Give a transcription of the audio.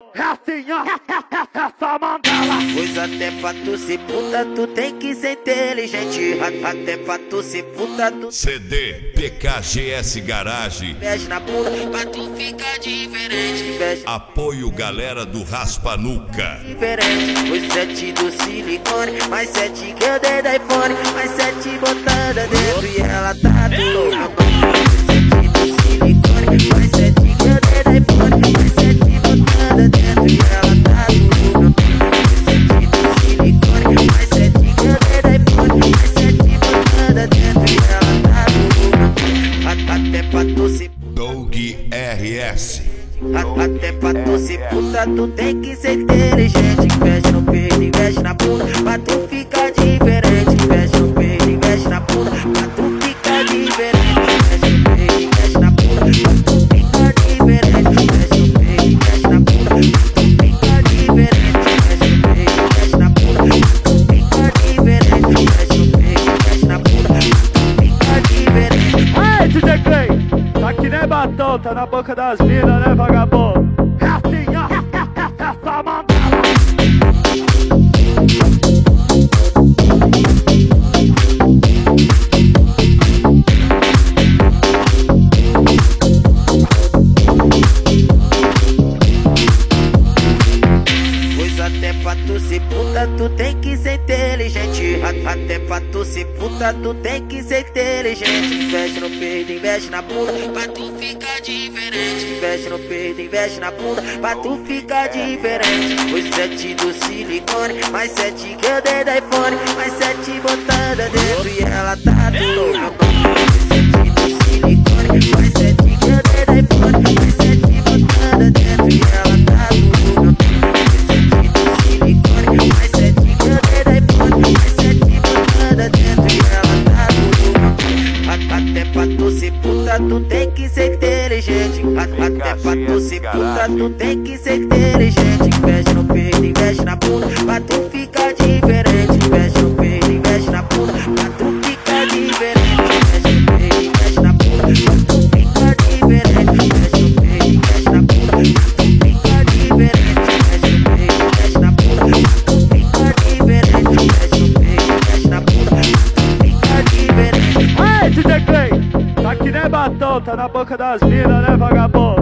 É assim, ó, essa mandala. Pois até pra tu ser puta, tu tem que ser inteligente. Até pra tu ser puta, tu CD PKGS Garage. mexe na bunda pra tu ficar diferente. Mexe Apoio galera do Raspa Nuca. diferente. Foi 7 do silicone, mais 7 que eu dei da iPhone, mais 7 botada dentro e ela tá do louco. 7 do silicone, mais 7 que eu dei da iPhone, mais 7 botada dentro e ela tá do louco. 7 do silicone, mais 7 que eu dei da iPhone, mais 7 botada dentro e ela tá do louco. Até pra tu ser Doug RS. até pra tu ser puta, tu tem que ser inteligente. Investe no peito, investe na bunda, pra tu ficar diferente. Investe no peito, investe na bunda, pra tu ficar diferente. Investe no peito, investe na bunda, pra tu ficar diferente. Investe no peito, investe na bunda, pra tu ficar diferente. Investe no peito, investe na bunda, pra tu ficar diferente. Investe no peito, investe na bunda, pra tu ficar diferente. Aê, DJ Clay, tá que nem batom, tá na boca das minas, né, vagabundo? É assim, ó, essa mandala. Pois até pra tu ser puta, tu tem que ser inteligente. Até pra tu ser puta, tu tem que ser inteligente. Investe no peito, investe na bunda, pra tu ficar diferente. Investe no peito, investe na bunda, pra tu ficar diferente. Foi 7 do silicone, mais 7 que eu dei da iPhone, mais 7 botada dentro e ela tá do louco. 7 do silicone, mais 7 que eu dei da iPhone, mais 7 botada dentro e ela tá do louco. Mais 7 que eu dei da iPhone, mais 7 botada dentro e ela tá do louco. Até pra tu ser puta, tu tem que ser inteligente. Até pra tu ser puta, tu tem que ser inteligente. Investe no peito, investe na bunda, pra tu ficar diferente. Investe no peito, investe na bunda, pra tu ficar diferente. Investe no peito, investe na bunda, pra tu ficar diferente. Investe no peito, investe na bunda, pra tu ficar diferente. Investe no peito, investe na bunda, pra tu ficar diferente. Investe no peito, investe na bunda, pra tu ficar diferente. Aê, DJ Clay, tá que nem batom, tá na boca das minas, né, vagabundo?